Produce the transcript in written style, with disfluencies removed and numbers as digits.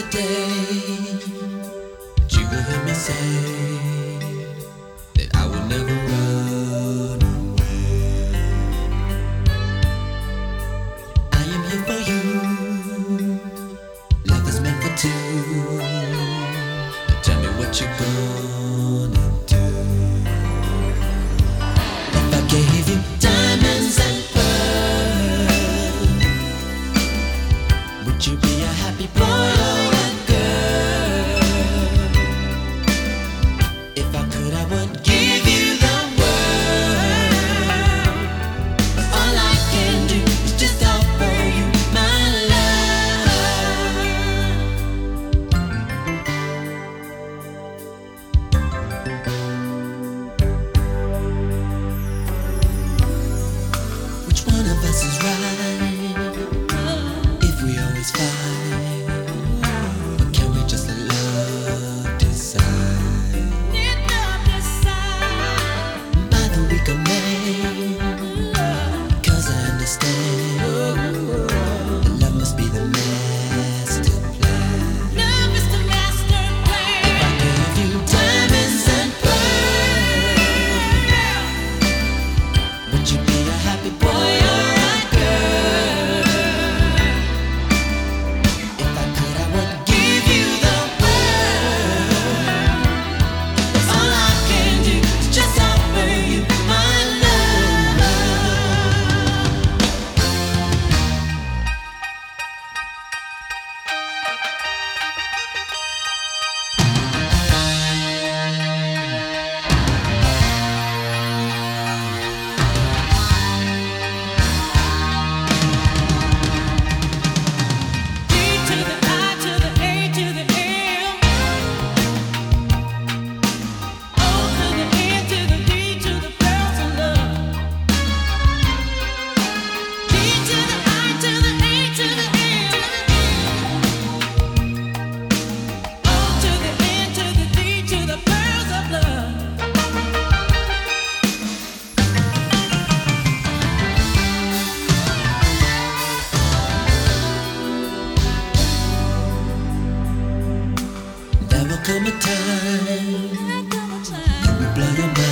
day that you will hear me say that I will never run away. I am here for you. Love is meant for two. Now tell me what you're gonna do. If I gave you diamonds and pearls, would you be a happy boy or a girl? If I could, I would give you the world. All I can do is just offer you my love. Which one of us is right? If we always fight, or can we just let love decide? By the week of May, 'cause I understand that love must be the master plan. If I gave you diamonds and pearls, would you be a happy boy or a girl? If I could, I would give you the world. All I can do is just offer you my love. D to the I to the A to the M, O to the N to the D to the girls I love. D to the I to the A to the M, O to the N to the D to the girls of love. There will come a time you will blow your mind.